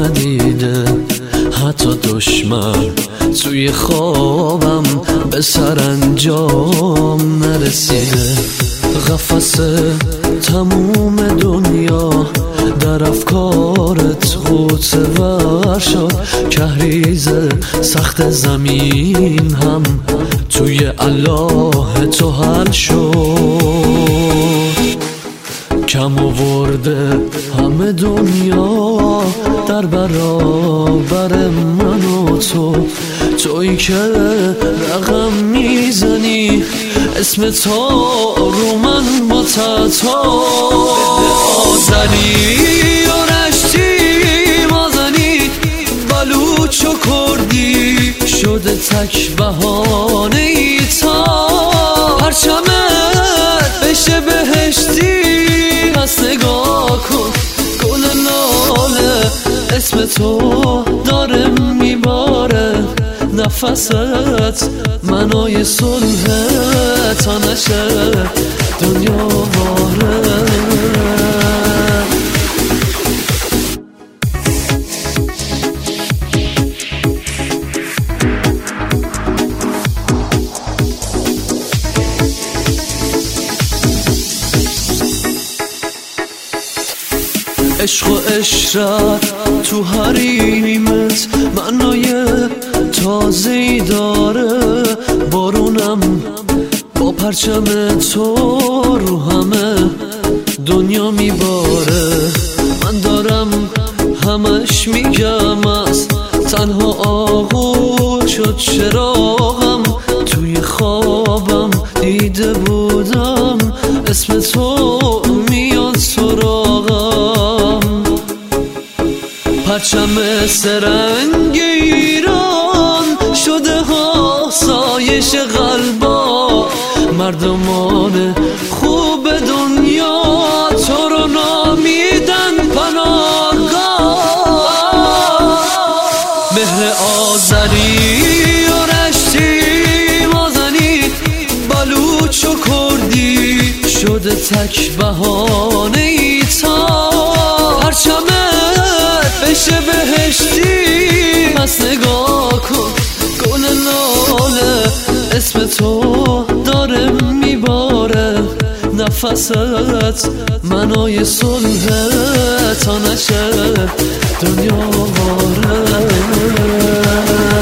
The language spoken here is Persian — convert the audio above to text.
ندیده، حتی دشمن توی خوابم به سرانجام نرسیده. قفس تموم دنیا در افکارت غوطه ور شد، کهریز سخت زمین هم توی الله تو حل شد. کم آورده همه دنیا در برابر من و تو، تویی که رقم میزنی اسم تو رو من با تتا. آذری و رشتی مازنی بلوچ و کردی شده تک بهانه ای تا پرچمت بشه بهشتی. پس نگاه کن گل لاله اسم تو داره میباره، نفست منای صلح تا نشه دنیا باره. عشق و عشرت تو حریمت معنای تازه‌ای داره، بارونم با پرچم تو رو همه دنیا میباره. من دارم همش میگم از تنها آغوش شد چراغم، توی خوابم دیده بودم اسم تو میاد سراغم. پرچم سرنگ ایران شده ها سایش قلبا، مردمان خوب دنیا تو رو نامیدن پناهگاه. مهر آذری و رشتی مازنی بلوچ و کردی شده تک بهانه ای تا پرچمت بشه بهشتی. پس نگاه کن گل لاله اسم تو داره میباره، نفست منای صلح تا نشه دنیا باره.